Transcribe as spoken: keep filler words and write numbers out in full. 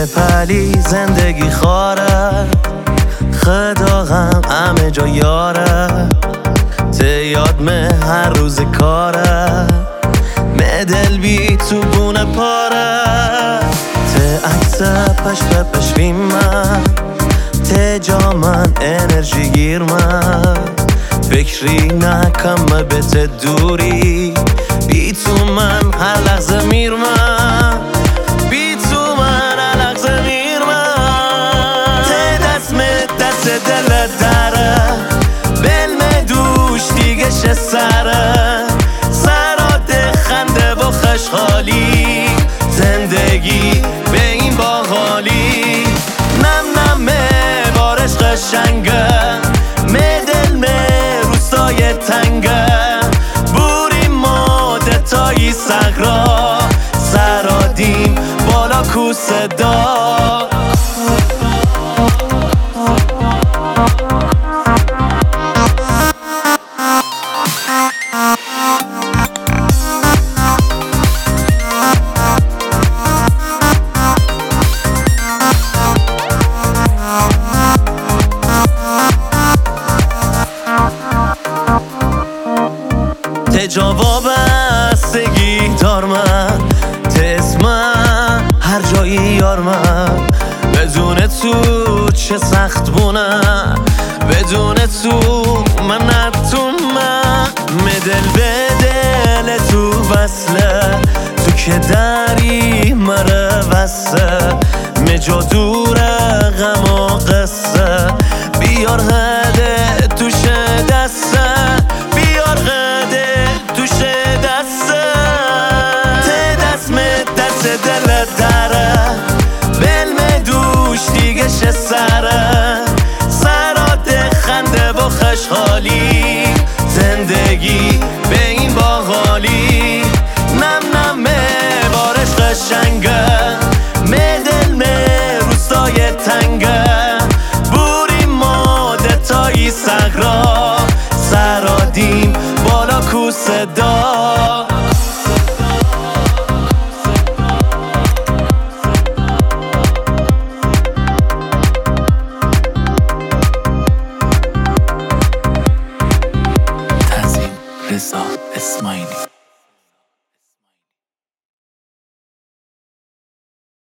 پلی زندگی خاره خدا غم همه جا یاره ته یاد مه هر روز کاره مه دل بی تو بونه پاره ته عکس پش پش من ته جا من انرژی گیر من فکری نکم به ته دوری بی تو من هر لحظه میر من بی تو من هر لحظه میر من ته دست می دست دل داره بلم دوش دیگه شه سره سراده خنده و خشخالی زندگی به این باحالی نم نمه بارش قشنگه می دل می روستای تنگه بوری ماده تایی سقرا سرادیم بالا کو صدا ته جواب بستگی دار من ته اسمم هر جایی یار من بدون تو چه سخت بونه بدون تو من نتون من مدل به دل تو وصله تو که داری مره وسته مجا دور غم و قصه بیار هده توشه دسته بیار هده توشه دسته ته دست می دست دل